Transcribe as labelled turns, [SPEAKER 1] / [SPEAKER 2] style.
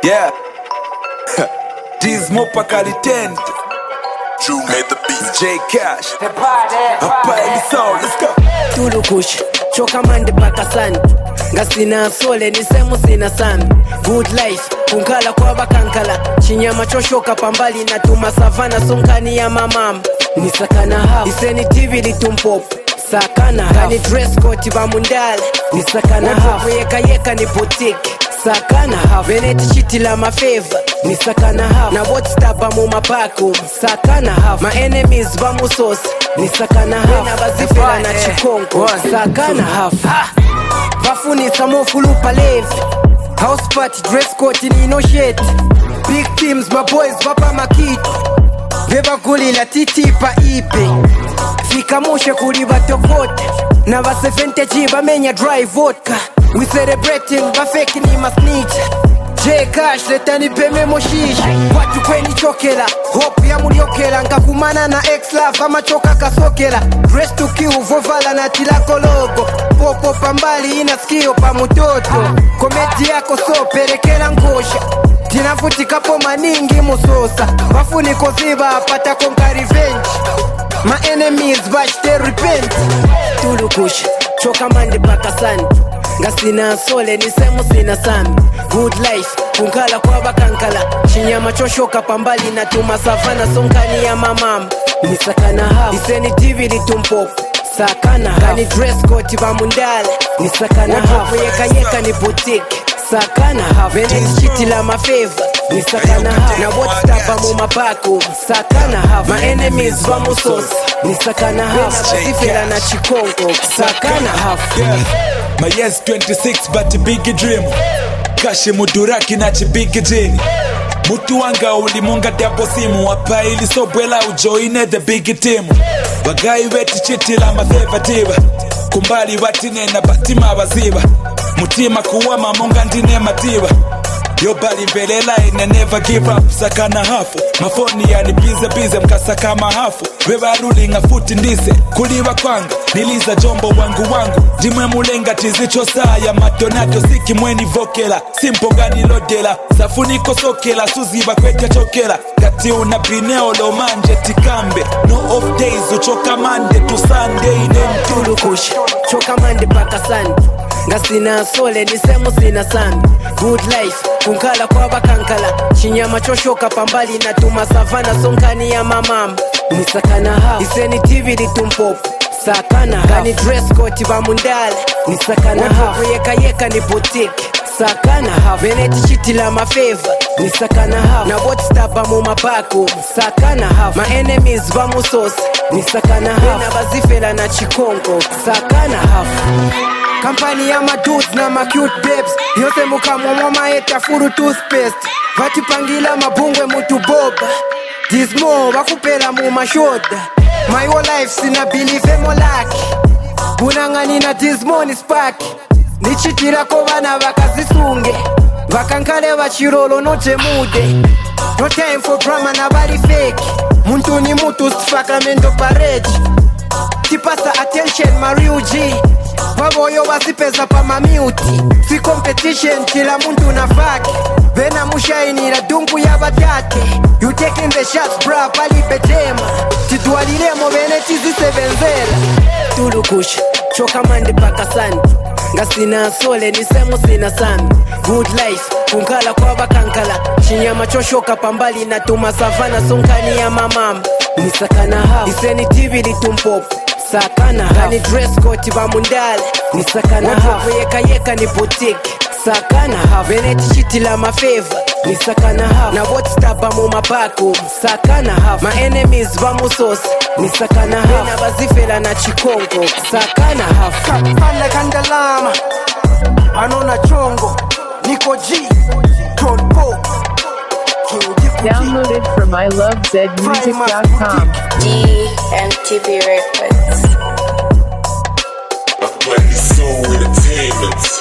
[SPEAKER 1] Yeah. This Mopa Calitent.
[SPEAKER 2] Drew made the beat.
[SPEAKER 1] J Cash. Hapa Elisao, let's go.
[SPEAKER 3] Tulukush, choka mande paka sani. Ngasina sole ni semu sina sami. Good life, kunkala kwa bakankala. Chinyama choshoka pambali na tuma savana sonkani ya mamam. Ni sakana haf, iseni TV litumpop. Sakana haf, kani dress code bamundale. Ni sakana haf, yeka ni boutique. Sakana haf, veneti chiti la mafeva. Ni sakana haf, na WhatsApp bamu mapako. Sakana haf, my enemies bamu sauce. Ni sakana haf, na bazifela na chikongo. Sakana haf, bafuni samofu lupa levi. House party, dress code ni no shit. Big teams, my boys bapa makiti. Beba guli la titi pa ipe. Fika mushe kuli batokote. Na ba 70 jiba menya dry vodka. We celebrating ba fake ni ma snitch. J Cash letani peme moshishi. Watu kweni chokela. Hope ya muliokela. Nkakumana na ex-love ama choka kasokela. Dress to kill vovala na tilako logo. Popo pambali ina skio pa mutoto. Kometi yako so perekela nkosha. Tinafutika po maningi musosa. Wafuni koziba apata konka revenge. My enemies bash they repent. Tulukush, choka mande paka sani. Ngasina sole ni semu sina sami. Good life, kunkala kwa bakankala. Chinyama choshoka pambali na tuma savana sonkani ya mamam. Ni sakana haf, iseni TV litumpop. Sakana haf, kani dress code bamundale. Ni sakana haf, yeka ni boutique. Sakana haf, veneti chiti la mafeva. Ni sakana haf, na WhatsApp bamu mapako. Sakana haf, my enemies bamu sauce. Ni sakana haf, na bazifela na chikongo. Sakana haf,
[SPEAKER 1] My yes 26 but a big dream. Kashi muduraki na big jini. Mutu wanga ulimunga dapo simu. Wapa ili sobwela ujoine the big team. Wagai weti chiti la mafeva tiba. Kumbali watine na batima waziba. Mutima kuwama munga ndine matiba. Yobali mbelela ine never give up. Sakana hafu, mafoni yani bize mkasaka mahafu. Wewa ruling afuti ndise, kuliwa kwanga. Niliza jombo wangu Jimwe mulenga tizicho saa ya matonato. Siki mweni vokela, simpo gani lodela. Safuniko sokela, suziba kweke chokela. Kati unapineo lo manje tikambe. No off days, uchoka mande to Sunday.
[SPEAKER 3] Tulukush, choka mande paka sani. Ngasina sole ni semu sina sami. Good life, kunkala kwa bakankala. Chinyama choshoka pambali na tuma savana sonkani ya mamam. Ni sakana haf, iseni TV litumpop. Sakana haf, kani dress code bamundale. Ni sakana haf, yeka ni boutique. Sakana haf, veneti chiti la mafeva. Ni sakana haf, na WhatsApp bamu mapako. Sakana haf, my enemies bamu sauce. Ni sakana haf, na bazifela na chikongo. Sakana haf, kampani ya madudes na ma cute babes. Yose muka mwoma eta furu toothpaste. Vatipangila mabungwe mutu boba. Dismo wakupela mu mashoda. My whole life sina believe molaki. Bunangani na dismo ni sparky. Nichitira ko bana bakazisunge. Bakankale bachirolo noche mude. No time for drama na bari fake. Muntu ni mutu stifakramento pareji. Tipasa attention Mario G. Baboyo wasipeza pa mamiuti. Si competition kila muntu na faki. Vena mushaini la dungu ya batate. You taking the shots bra pali betema. Titualiremo veneti zisebenzela. Tulukush, choka mande paka sani. Ngasina sole ni semu sina sami. Good life, kunkala kwa bakankala. Chinyama choshoka pambali na tuma savana sonkani ya mamam. Ni sakana haf, iseni TV litumpop. Sakana haf, kani dress code bamundale. Ni sakana haf, yeka ni boutique. Sakana haf, veneti chiti la mafeva. Ni sakana haf, na WhatsApp bamu mapako. Sakana haf, my enemies bamu sauce. Ni sakana haf, na bazifela na chikongo. Sakana haf, panda kandalama. Anona chongo, Niko G, Tronpo.
[SPEAKER 4] Downloaded from ilovezmusic.com.
[SPEAKER 5] GMTV Records.
[SPEAKER 2] I play soul entertainment.